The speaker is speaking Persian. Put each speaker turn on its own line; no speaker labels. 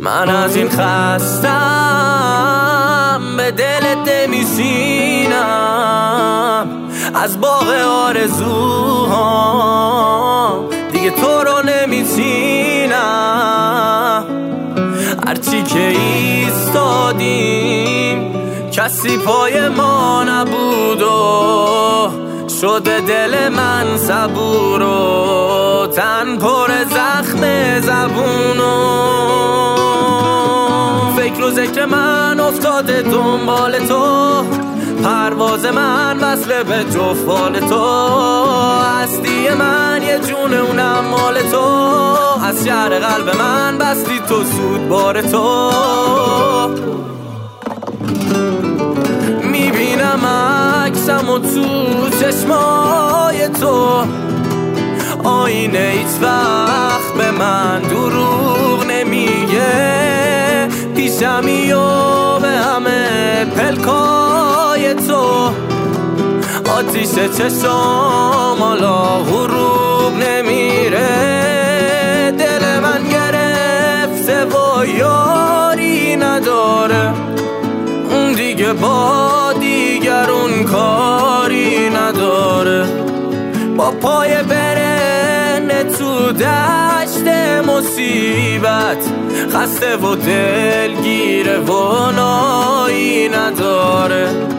من از این خستم به دلت نمیشینم، از باغ آرزوهام دیگه تو رو نمیچینم. هرچی که ایستادیم کسی پای ما نبود و شده دل من صبور و تن پر زخم زبونو. فکر و ذکر من افتاده دنبال تو، پرواز من وصله به جفال تو. هستی من یه جونه اونم مال تو، از شهر قلب من بستی تو سود بار تو. میبینم عکسم و تو چشمای تو، آینه هیچ وقت به من دروغ نمیگه. پیشمی و به همه پلکای تو، آتیش چشم حالا غروب نمیره. دل من گرفته و یاری نداره، اون دیگه با دیگرون کاری نداره. با پای برنه تو دشت مصیبت، خسته و دلگیره و نایی نداره.